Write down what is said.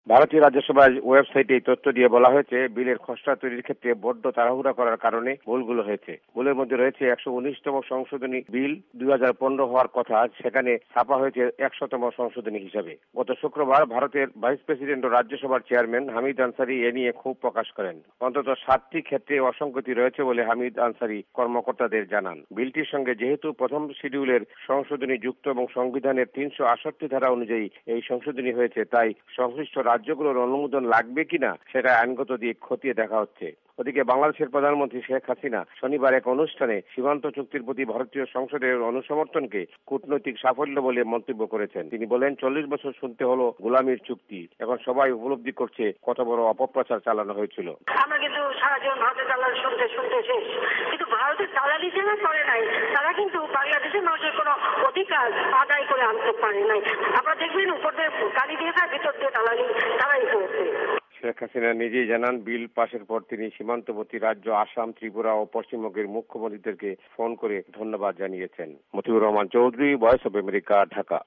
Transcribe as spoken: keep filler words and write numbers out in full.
ভারতীয় রাজ্যসভার ওয়েবসাইটে এই তথ্য দিয়ে বলা হয়েছে, বিলের খসড়া তৈরির ক্ষেত্রে বড্ড তাড়াহুড়া করার কারণে ভুলগুলো হয়েছে। ভুলের মধ্যে রয়েছে একশো উনিশতম সংশোধনী বিল দুই হাজার পনেরো হওয়ার কথা, সেখানে ছাপা হয়েছে একশোতম সংশোধনী হিসাবে। গত শুক্রবার ভারতের ভাইস প্রেসিডেন্ট ও রাজ্যসভার চেয়ারম্যান হামিদ আনসারি এ নিয়ে ক্ষোভ প্রকাশ করেন। অন্তত সাতটি ক্ষেত্রে অসঙ্গতি রয়েছে বলে হামিদ আনসারি কর্মকর্তাদের জানান। বিলটির সঙ্গে যেহেতু প্রথম শিডিউলের সংশোধনী যুক্ত এবং সংবিধানের তিনশো আটষট্টি ধারা অনুযায়ী এই সংশোধনী হয়েছে, তাই সংশ্লিষ্ট রাজ্যগুলোর অনুমোদন লাগবে কিনা সেটা আইনগত দিক খতিয়ে দেখা হচ্ছে। ওদিকে বাংলাদেশের প্রধানমন্ত্রী শেখ হাসিনা শনিবার এক অনুষ্ঠানে সীমান্ত চুক্তির প্রতি ভারতীয় সংসদের অনুসমর্থনকে কূটনৈতিক সাফল্য বলে মন্তব্য করেছেন। তিনি বলেন, চল্লিশ বছর শুনতে হলো গোলামির চুক্তি, এখন সবাই উপলব্ধি করছে কত বড় অপপ্রচার চালানো হয়েছিল। আমরা কিন্তু সারা জীবন ভারতের দালাল শুনতে শুনতে শেষ, কিন্তু ভারতের দালালি যারা করে নাই তারা কিন্তু বাংলাদেশের মানুষের কোনো অধিকার আদায় করে আনতে পারে নাই। আপনারা দেখবেন উপর দিয়ে গালি দিয়ে খায়, ভিতর দিয়ে দালালি তারাই করেছে। শেখ হাসিনা নিজেই জানান, বিল পাশের পর তিনি সীমান্তবর্তী রাজ্য আসাম, ত্রিপুরা ও পশ্চিমবঙ্গের মুখ্যমন্ত্রীদেরকে ফোন করে ধন্যবাদ জানিয়েছেন। Motiur Rahman Chowdhury, Voice of America, Dhaka.